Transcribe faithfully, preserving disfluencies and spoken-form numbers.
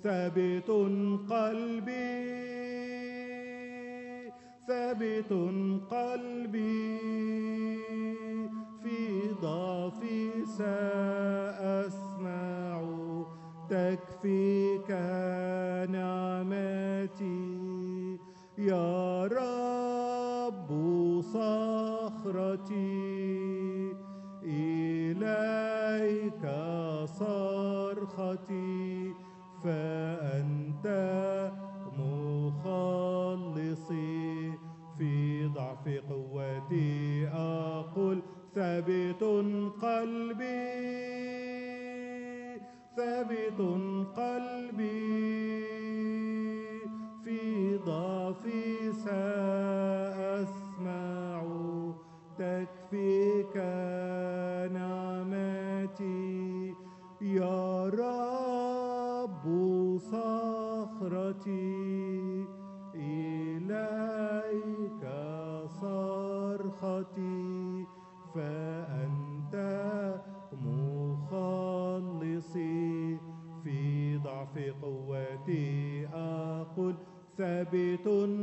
ثابت قلبي ثابت قلبي في ضعفي سأسمع تكفيك نعمتي يا رب صخرتي إليك صرختي فأنت مخلصي في ضعف قوتي أقول ثابت قلبي ثابت قلبي في ضعفي سأسمع تكفيك نعمتي يا رب صخرتي إليك صرختي فأنت مخلصي في ضعف قوتي أقول ثابت